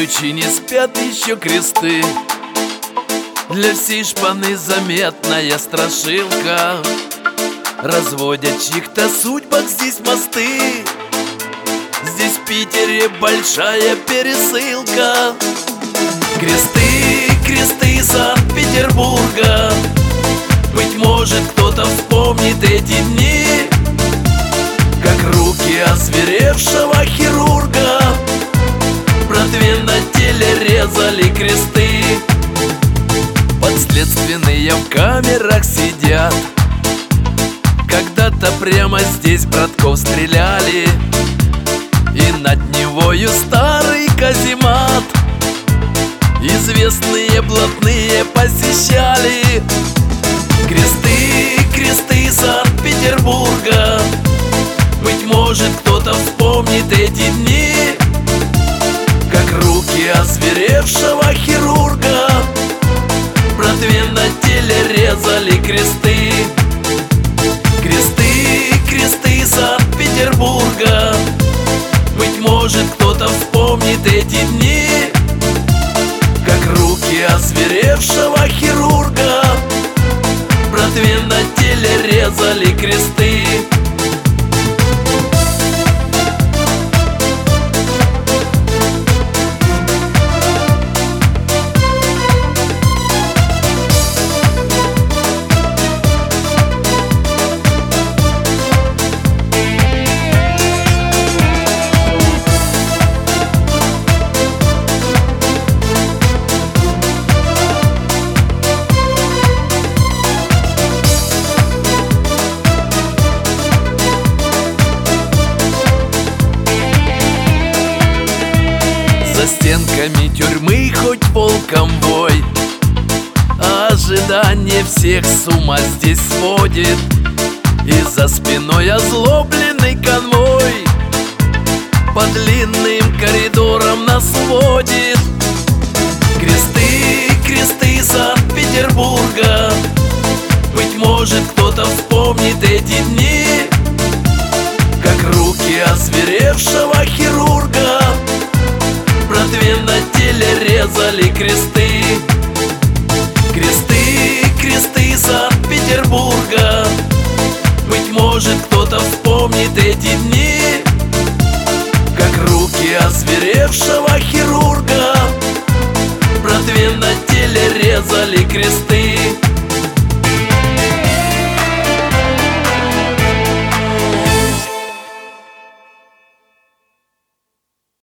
Москвичи не спят еще кресты. Для всей шпаны заметная страшилка. Разводят чьих-то судьбах здесь мосты. Здесь в Питере большая пересылка. Кресты, кресты Санкт-Петербурга. Быть может, кто-то вспомнит эти дни, как руки озверевшего хирурга братве на теле резали кресты. Подследственные в камерах сидят. Когда-то прямо здесь братков стреляли, и над невою старый каземат известные блатные посещали. Кресты, кресты Санкт-Петербурга. Быть может, кто-то вспомнит эти дни, как руки озверевшего хирурга братве на теле резали кресты. Кресты, кресты Санкт-Петербурга. Быть может, кто-то вспомнит эти дни, как руки озверевшего хирурга братве на теле резали кресты. За стенками тюрьмы хоть волком вой, ожидание всех с ума здесь сводит, и за спиной озлобленный конвой по длинным коридорам нас водит. Кресты, кресты Санкт-Петербурга. Быть может, кто-то вспомнит эти дни, как руки озверевшего хирурга братве на теле резали кресты. Кресты, кресты Санкт-Петербурга. Быть может, кто-то вспомнит эти дни, как руки озверевшего хирурга братве на теле резали кресты.